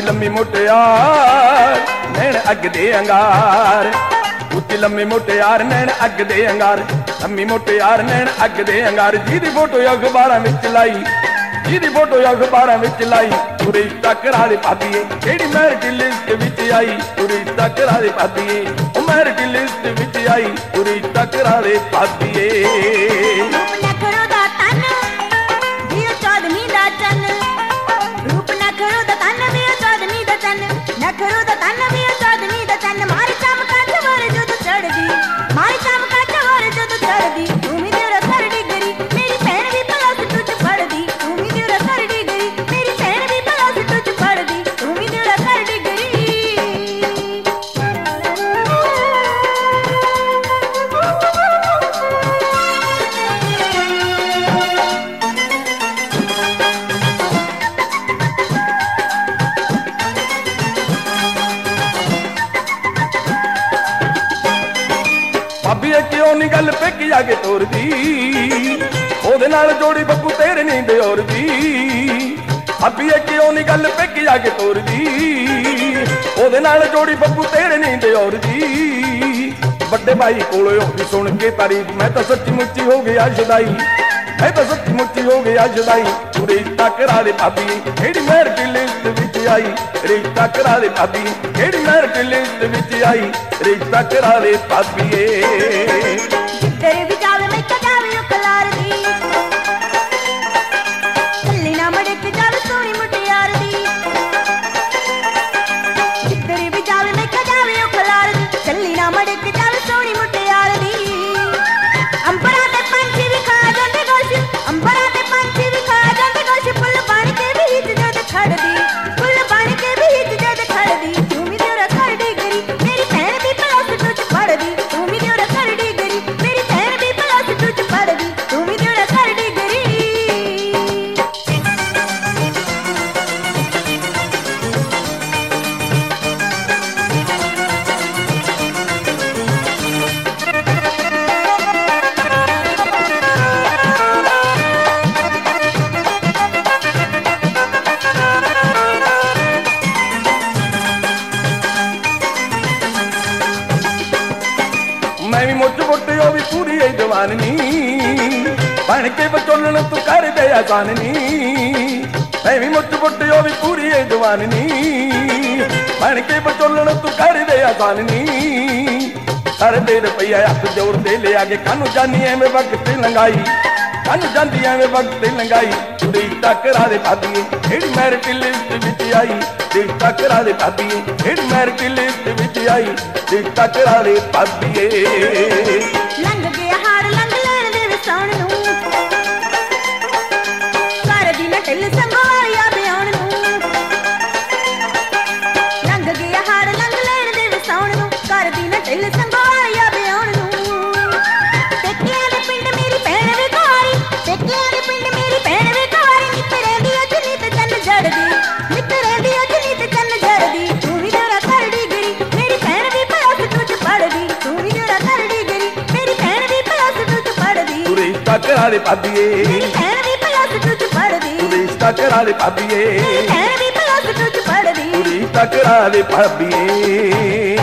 लम्मी मुटियार नैन अग दे अंगार, उच्ची लम्मी मुटियार नैन अग दे अंगार, लम्मी मुटियार नैन अग दे अंगार। जिहदी फोटो अखबारां विच लाई, जिहदी फोटो अखबारां विच लाई, तू रिश्ता करा दे भाबीए जेहड़ी मैरिट लिस्ट विच आई, तू रिश्ता करा दे भाबीए ओ मैरिट लिस्ट विच आई, तू रिश्ता करा दे भाबीए। भाबीए क्यों नी गल पेकी जाके तोरदी, ओदे नाल जोड़ी बब्बू तेरे नी दियोर दी। भाबीए क्यों नी गल पेकी जाके तोरदी, ओदे नाल जोड़ी बब्बू तेरे नी दियोर दी। बड़े भाई कोलों भी सुन के तारीफ मैं तो सच्ची मुच्ची हो गया जुदाई, मैं तो सच्ची मुच्ची हो गया जुदाई। तू रिश्ता करा दे भाबीए जेहड़ी मैरिट लिस्ट विच आई, रिश्ता करा दे भाबीए जेहड़ी मैरिट लिस्ट विच आई, रिश्ता करा दे भाबीए। तेरे भी जावे मैं जावे कलार दी, चली ना मड़क जावे सोनी मुटियार दी। तेरे भी जावे मैं जावे कलार दी, चली ना मड़क जावे सोनी मुटियार दी। अंबरा ते पंछी भी खा जांदे गोश, अंबरा ते पंछी भी खा जांदे गोश, फुल बन के भी हिच जद खड़दी, फुल बन के भी हिच जद खड़दी। तू भी तेरा खड़दी गरी मेरी भैन भी प्लस टू च पढ़दी, तू भी तेरा खड़दी गरी मेरी भैन भी प्लस टू च पढ़दी, तू भी तेरा खड़दी गरी। मैं भी मुझ मुट्टे हो भी पूरी है जवानी, बन के बचोलन तू कर दे आसान नी। मैं भी मुझ मुट्टे हो भी पूरी है जवानी, बन के बचोलन तू कर दे आसान नी। सर दे रुपया हथ जोड़ दे ले आगे कानू जानी एवें वक्त लंघाई, कानू जानी एवें वक्त लंघाई। तू रिश्ता करा दे भाबीए जेहड़ी मैरिट लिस्ट विच आई, रिश्ता करा दे भाबीए जेहड़ी मैरिट लिस्ट विच आई, रिश्ता करा दे भाबीए। लंघ गया हाड़ लंघ लैण दे वसाउण नूं, कर दी ना ढिल संगवालिया ब्याउण नूं। लंघ गया हाड़ लंघ लैण दे वसाउण नूं, कर दी ना ढिल संगवालिया ब्याउण नूं। पेकिਆਂ ਦੇ ਪਿੰਡ ਮੇਰੀ ਭੈਣ ਵਿਖਾਰੀ, पेकिਆਂ ਦੇ ਪਿੰਡ ਮੇਰੀ ਭੈਣ ਵਿਖਾਰੀ। ਨਿੱਤ ਰਹਿੰਦੀ ਅੱਜ ਨਿੱਤ ਚੰਨ ਜੜਦੀ, ਨਿੱਤ ਰਹਿੰਦੀ ਅੱਜ ਨਿੱਤ ਚੰਨ ਜੜਦੀ। ਤੂੰ ਵੀ ਤੇਰਾ ਕਰੜੀ ਗਰੀ ਮੇਰੀ ਭੈਣ ਵੀ ਪਲਸ ਟੂ ਚ ਪੜਦੀ, ਤੂੰ ਵੀ ਤੇਰਾ ਕਰੜੀ ਗਰੀ ਮੇਰੀ ਭੈਣ ਵੀ ਪਲਸ ਟੂ ਚ ਪੜਦੀ। ਤੂੰ ਰਿਸ਼ਤਾ ਕਰਾ ਦੇ ਭਾਬੀਏ ਮੇਰੀ ਭੈਣ ਵੀ ਪਲਸ ਟੂ ਚ ਪੜਦੀ, ਤੂੰ ਰਿਸ਼ਤਾ ਕਰਾ ਦੇ ਭਾਬੀਏ ਮੇਰੀ ਭੈਣ ਵੀ ਪਲਸ ਟੂ ਚ ਪੜਦੀ। ਤੂੰ ਰਿਸ਼ਤਾ ਕਰਾ ਦੇ ਭਾਬੀਏ।